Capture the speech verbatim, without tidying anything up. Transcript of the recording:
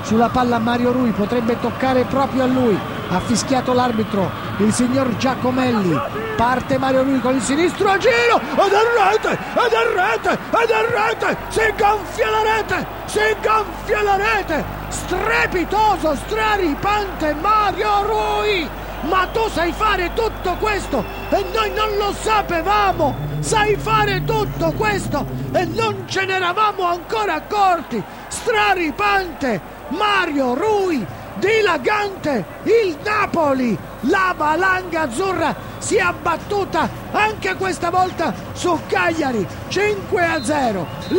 sulla palla Mario Rui, potrebbe toccare proprio a lui, ha fischiato l'arbitro, il signor Giacomelli. Parte Mario Rui con il sinistro a giro, ed è rete, ed è rete, ed è rete, si gonfia la rete, si gonfia la rete, strepitoso, straripante Mario Rui. Ma tu sai fare tutto questo e noi non lo sapevamo, sai fare tutto questo e non ce ne eravamo ancora accorti. Straripante Mario Rui, dilagante il Napoli, la valanga azzurra si è abbattuta anche questa volta su Cagliari, cinque a zero.